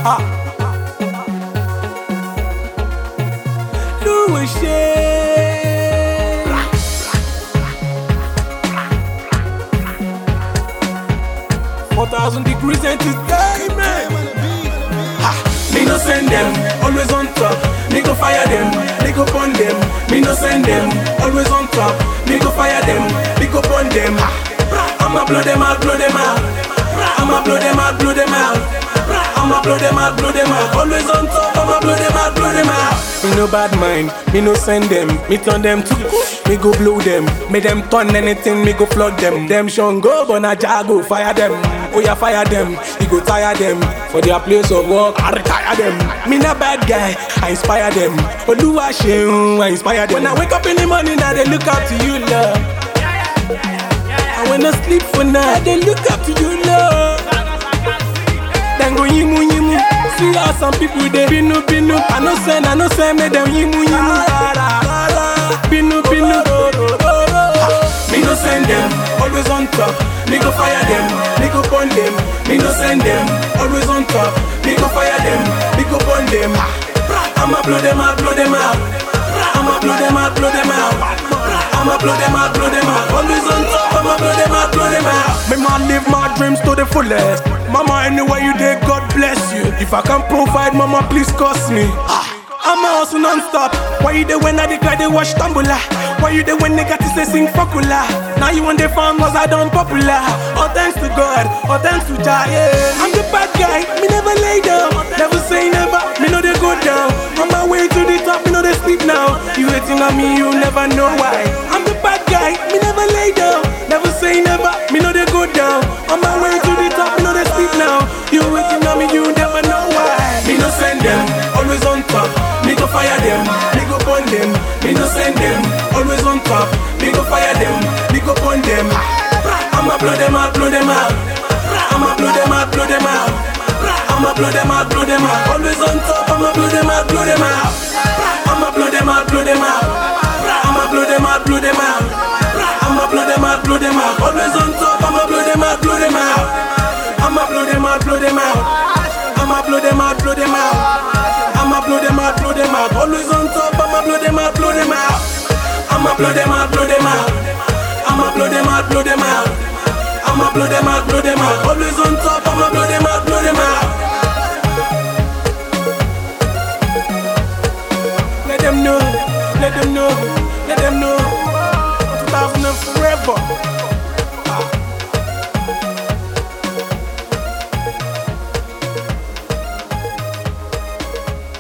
Ah. Louis Shea. 4,000 degrees entertainment. Ha. Me no send them, always on top. Me go fire them, me go burn them. Me no send them, always on top. Me go fire them, me go burn them. Ha. I'ma blow them out, blow them out. I'ma blow them out, blow them out. I'ma blow them out, blow them out. Always on top, I'ma blow them out, blow them out. Me no bad mind, me no send them. Me turn them to push, me go blow them. Me them turn anything, me go flood them. Them shon go, but na jago, fire them. Oh yeah, fire them, you go tire them. For their place of work, I retire them. Me not bad guy, I inspire them. Oluwa Sheun, I inspire them. When I wake up in the morning, now they look up to you, love. And when I sleep for night, they look up to you, love. Then go yimu yimu. See how some people they binu binu. I no say me them yimu yimu. Binu binu. Me no send them, always on top. Me go fire them, me go burn them. Me no send them, always on top. Me go fire them, me go burn them. I'ma blow them out, blow them out. I'ma blow them out, blow them out. I'ma blow them out, blow them out. Always on top, I'ma blow them out, blow them out. Me man live my dreams to the fullest. Mama, anywhere you there, God bless you. If I can provide, mama, please cost me. I'ma hustle non-stop. Why you there when I declare they watch Tambula? Why you there when they got to say sing Fakula? Now you on the farm cause I done popular. All thanks to God, all thanks to Jah, yeah. I'm the bad guy, me never lay down. Never say never, me know they go down. On my way to the top, me know they sleep now. You waiting on me, you never know why. I'm the bad guy, me never lay down. Never say never, me know they go down. On my way to the top, me know they sleep now. You waiting on me, you never know why. Me no send them, always on top. Me go fire them, me go burn them. Me no send them, always on top. Me go fire them, me go burn them. I'ma blow them out, blow them out. I'ma blow them out, blow them out. I'ma blow them out, blow them out. Always on top, I'ma blow them out, blow them out. I'ma blow them out, blow them out. I'ma blow them out, blow them out. I'ma blow them out, blow them out. Always on top, I'ma blow them out, blow them out. I'ma blow them out, blow them out. I'ma blow them out, blow them out. I'ma blow them out, blow them out. Always on top, I'ma blow them out, blow them out. I'ma blow them out, blow them out. I'ma blow them out, blow them out. I'ma blow them out, blow them out. Always on top, I'ma